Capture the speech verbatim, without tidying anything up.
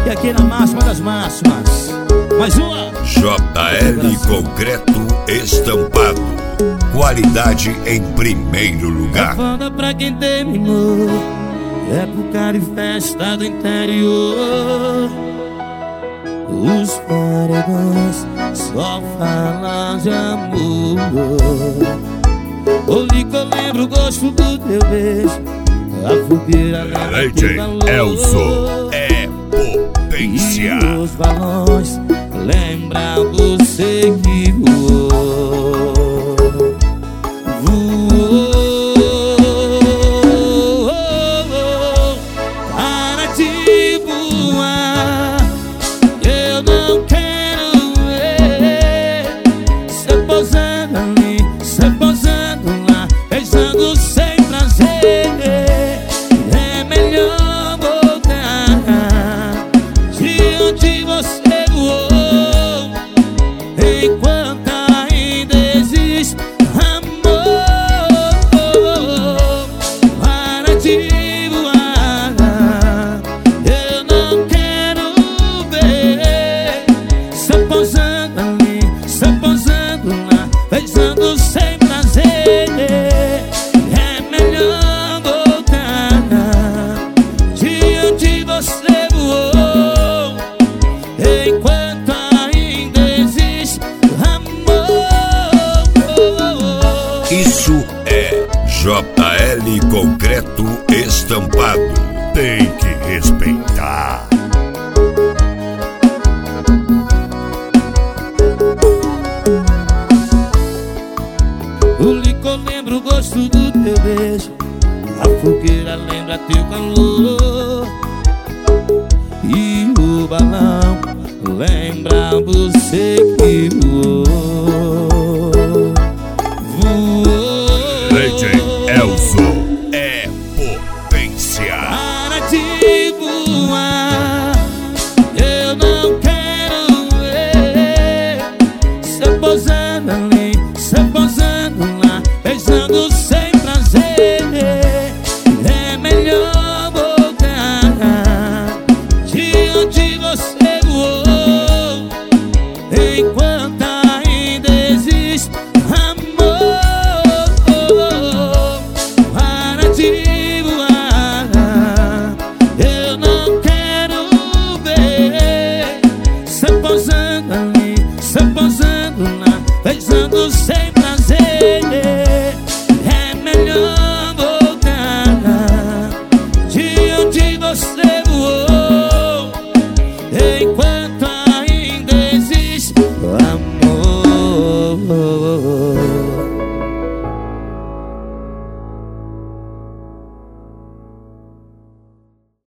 Fica aqui na máxima das máximas. Mais uma. J L Concreto Estampado. Qualidade em primeiro lugar. É foda pra quem terminou. É pro cara e festa do interior. Os paredões só falam de amor. Olhe que eu lembro o gosto do teu beijo. A fogueira leva teu calor. Elson é potência. E os balões lembram você que voou. Voou. Para de voar. Eu não quero ver você pousando ali, você pousando lá, beijando sem prazer. É melhor voltar de onde você voou, enquanto ainda existe amor. Para de voar. Eu não quero ver você pousando ali, você pousando lá, beijando sem prazer. É melhor voltar de onde você voou, enquanto ainda existe amor. Isso é J L Concreto Estampado. Tem que respeitar. O licor lembra o gosto do teu beijo. A fogueira lembra teu calor. E o balão lembra você que voou. Voou. D J Elson é potência. Para de voar. Eu não quero ver você pousando ali, você pousando lá, beijando sem prazer. É melhor voltar de onde você voou, enquanto ainda existe amor. Para de voar. Eu não quero ver você pousando ali, você pousando lá, beijando sem